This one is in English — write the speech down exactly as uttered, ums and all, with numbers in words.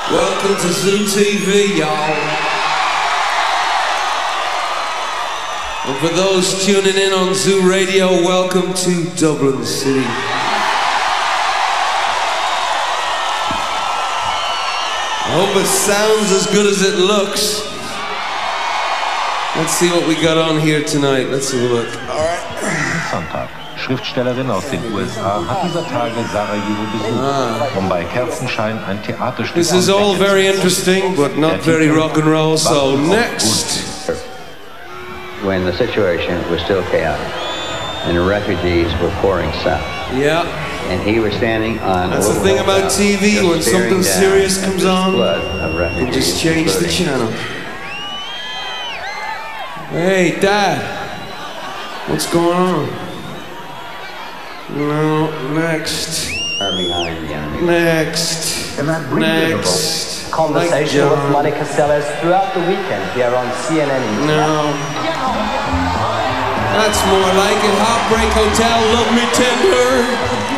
Welcome to Zoo T V, y'all. And for those tuning in on Zoo Radio, welcome to Dublin City. I hope it sounds as good as it looks. Let's see what we got on here tonight. Let's have a look. All right. Sonntag. Schriftstellerin aus den U S A hat dieser Tage Sarajevo besucht, ah. um bei Kerzenschein ein Theaterstück This is all very interesting, but not very rock and roll, so next. When the situation was still chaotic and the refugees were pouring south. Yeah. And he was standing on That's the thing about T V, when something serious comes on, you just change the channel. Hey, Dad, what's going on? No, next. Next. Next. Conversation with Monica Seles throughout the weekend here on C N N. No. That's more like it. Heartbreak Hotel, Love Me Tender.